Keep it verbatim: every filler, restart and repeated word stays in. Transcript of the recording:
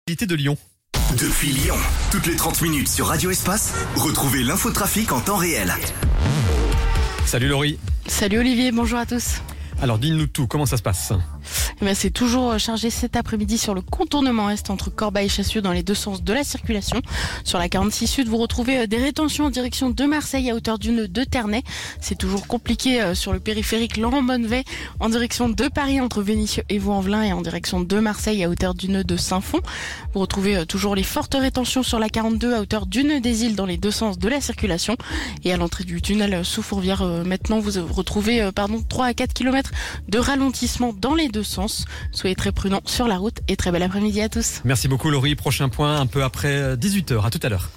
de Lyon. Depuis Lyon, toutes les trente minutes sur Radio Espace, retrouvez l'infotrafic en temps réel. Salut Laurie. Salut Olivier, bonjour à tous. Alors dis-nous tout, comment ça se passe ? Eh bien, c'est toujours chargé cet après-midi sur le contournement est entre Corbeil et Chassieux dans les deux sens de la circulation. Sur la quarante-six Sud, vous retrouvez des rétentions en direction de Marseille à hauteur du nœud de Ternay. C'est toujours compliqué sur le périphérique Laurent-Bonnevet en direction de Paris entre Vénissieux et Vaux-en-Velin et en direction de Marseille à hauteur du nœud de Saint-Fond. Vous retrouvez toujours les fortes rétentions sur la quarante-deux à hauteur du nœud des Îles dans les deux sens de la circulation. Et à l'entrée du tunnel sous Fourvière, maintenant vous retrouvez pardon, trois à quatre kilomètres de ralentissement dans les deux sens. Soyez très prudents sur la route et très bel après-midi à tous. Merci beaucoup Laurie. Prochain point un peu après dix-huit heures. À tout à l'heure.